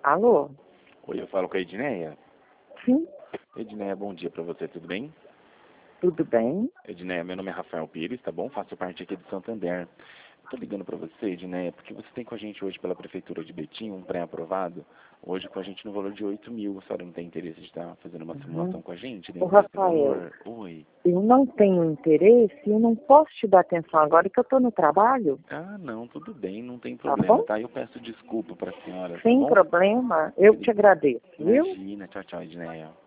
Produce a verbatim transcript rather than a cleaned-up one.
Alô? Oi, eu falo com a Edneia. Sim, Edneia, bom dia pra você, tudo bem? tudo bem? Edneia, meu nome é Rafael Pires, tá bom? Faço parte aqui do Santander. Tô ligando pra você, Edneia, porque você tem com a gente hoje pela Prefeitura de Betim um pré-aprovado, hoje com a gente no valor de oito mil. A senhora não tem interesse de estar fazendo uma Uhum. simulação com a gente Ô, dentro desse Rafael, valor? Oi. eu não tenho interesse e eu não posso te dar atenção agora que eu estou no trabalho, Ah, não, tudo bem, não tem tá problema, bom? tá? Eu peço desculpa pra senhora, tá Sem bom? problema, eu te agradeço, viu? Imagina, tchau, tchau, Edneia.